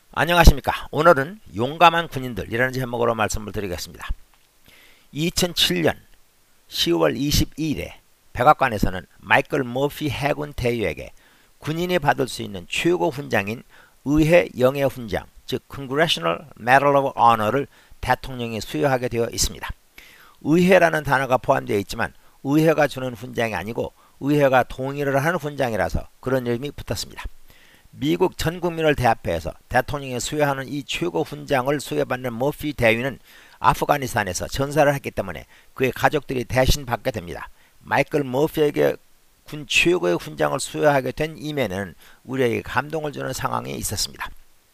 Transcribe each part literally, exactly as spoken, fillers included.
안녕하십니까. 오늘은 용감한 군인들이라는 제목으로 말씀을 드리겠습니다. 이천칠 년 시월 이십이일에 백악관에서는 마이클 머피 해군 대위에게 군인이 받을 수 있는 최고 훈장인 의회 영예 훈장, 즉 Congressional Medal of Honor를 대통령이 수여하게 되어 있습니다. 의회라는 단어가 포함되어 있지만 의회가 주는 훈장이 아니고 의회가 동의를 하는 훈장이라서 그런 이름이 붙었습니다. 미국 전 국민을 대합해서 대통령이 수여하는 이 최고 훈장을 수여받는 머피 대위는 아프가니스탄에서 전사를 했기 때문에 그의 가족들이 대신 받게 됩니다. 마이클 머피에게 군 최고의 훈장을 수여하게 된 이면에는 우리에게 감동을 주는 상황이 있었습니다.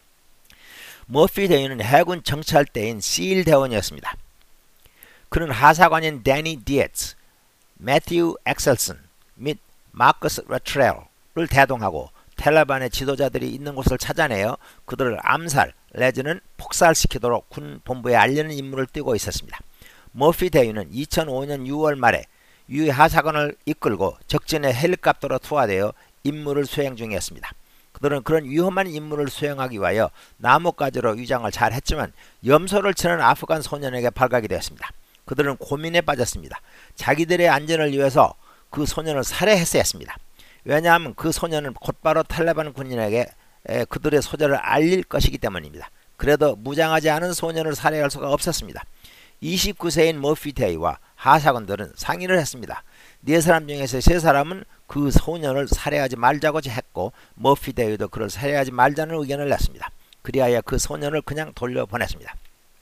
머피 대위는 해군 정찰 때인 실 대원이었습니다. 그는 하사관인 데니 디에츠, 매튜 엑셀슨 및 마커스 레트렐을 대동하고 텔레반의 지도자들이 있는 곳을 찾아내어 그들을 암살 내지는 폭살시키도록 군 본부에 알리는 임무를 띠고 있었습니다. 머피 대위는 이천오 년 유월 말에 유해 하사관을 이끌고 적진의 헬리콥터로 투하되어 임무를 수행 중이었습니다. 그들은 그런 위험한 임무를 수행하기 위하여 나뭇가지로 위장을 잘 했지만 염소를 치는 아프간 소년에게 발각이 되었습니다. 그들은 고민에 빠졌습니다. 자기들의 안전을 위해서 그 소년을 살해했어야 했습니다. 왜냐하면 그 소년은 곧바로 탈레반 군인에게 그들의 소재를 알릴 것이기 때문입니다. 그래도 무장하지 않은 소년을 살해할 수가 없었습니다. 이십구 세인 머피 대위와 하사관들은 상의를 했습니다. 네 사람 중에서 세 사람은 그 소년을 살해하지 말자고 했고 머피 대위도 그를 살해하지 말자는 의견을 냈습니다. 그리하여 그 소년을 그냥 돌려보냈습니다.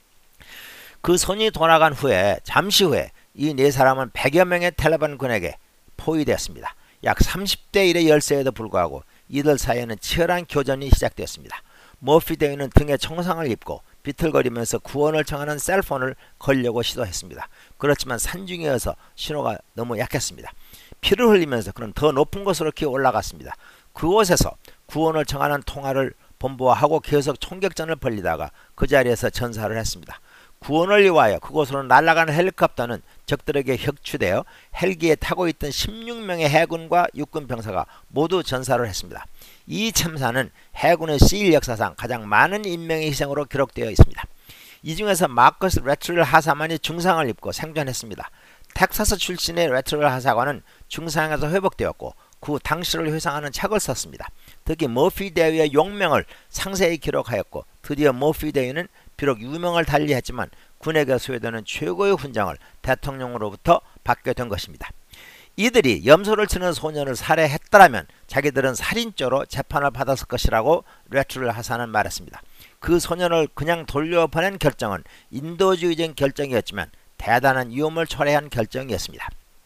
그 손이 돌아간 후에 잠시 후에 이 네 사람은 백여 명의 탈레반 군에게 포위되었습니다. 약 삼십 대 일의 열세에도 불구하고 이들 사이에는 치열한 교전이 시작되었습니다. 머피 대위는 등에 청상을 입고 비틀거리면서 구원을 청하는 셀폰을 걸려고 시도했습니다. 그렇지만 산중이어서 신호가 너무 약했습니다. 피를 흘리면서 그는 더 높은 곳으로 기어 올라갔습니다. 그곳에서 구원을 청하는 통화를 본부와 하고 계속 총격전을 벌이다가 그 자리에서 전사를 했습니다. 구원을 위하여 그곳으로 날아가는 헬리콥터는 적들에게 격추되어 헬기에 타고 있던 십육 명의 해군과 육군 병사가 모두 전사를 했습니다. 이 참사는 해군의 실 역사상 가장 많은 인명의 희생으로 기록되어 있습니다. 이 중에서 마커스 레트렐 하사관이 중상을 입고 생존했습니다. 텍사스 출신의 레트렐 하사관은 중상에서 회복되었고 그 당시를 회상하는 책을 썼습니다. 특히 머피 대위의 용명을 상세히 기록하였고 드디어 머피 대위는 비록 유명을 달리했지만 군에게 수여되는 최고의 훈장을 대통령으로부터 받게 된 것입니다. 이들이 염소를 치는 소년을 살해했더라면 자기들은 살인죄로 재판을 받았을 것이라고 레트렐 하사는 말했습니다. 그 소년을 그냥 돌려보낸 결정은 인도주의적인 결정이었지만 대단한 위험을 초래한 결정이었습니다.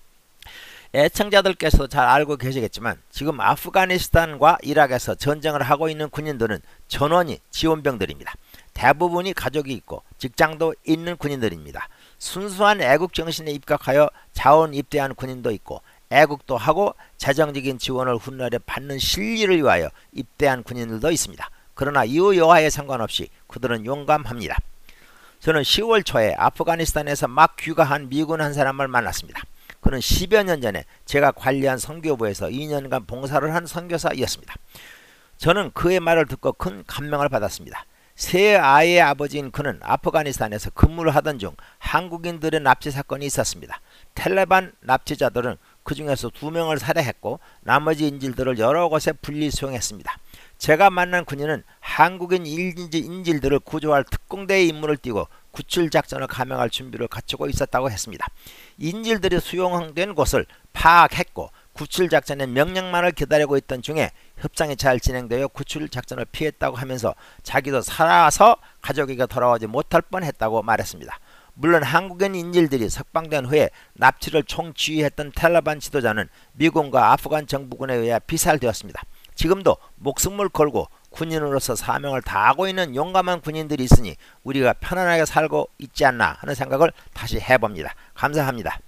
애청자들께서도 잘 알고 계시겠지만 지금 아프가니스탄과 이락에서 전쟁을 하고 있는 군인들은 전원이 지원병들입니다. 대부분이 가족이 있고 직장도 있는 군인들입니다. 순수한 애국 정신에 입각하여 자원 입대한 군인도 있고 애국도 하고 재정적인 지원을 훗날에 받는 실리를 위하여 입대한 군인들도 있습니다. 그러나 이유 여하에 상관없이 그들은 용감합니다. 저는 시월 초에 아프가니스탄에서 막 귀가한 미군 한 사람을 만났습니다. 그는 십여 년 전에 제가 관리한 선교부에서 이 년간 봉사를 한 선교사였습니다. 저는 그의 말을 듣고 큰 감명을 받았습니다. 세 아이의 아버지인 그는 아프가니스탄에서 근무를 하던 중 한국인들의 납치 사건이 있었습니다. 텔레반 납치자들은 그 중에서 두 명을 살해했고 나머지 인질들을 여러 곳에 분리 수용했습니다. 제가 만난 군인은 한국인 인질들을 구조할 특공대의 임무를 띠고 구출작전을 감행할 준비를 갖추고 있었다고 했습니다. 인질들이 수용된 곳을 파악했고 구출작전의 명령만을 기다리고 있던 중에 협상이 잘 진행되어 구출작전을 피했다고 하면서 자기도 살아서 가족에게 돌아오지 못할 뻔했다고 말했습니다. 물론 한국인 인질들이 석방된 후에 납치를 총지휘했던 텔레반 지도자는 미군과 아프간 정부군에 의해 피살되었습니다. 지금도 목숨을 걸고 군인으로서 사명을 다하고 있는 용감한 군인들이 있으니 우리가 편안하게 살고 있지 않나 하는 생각을 다시 해봅니다. 감사합니다.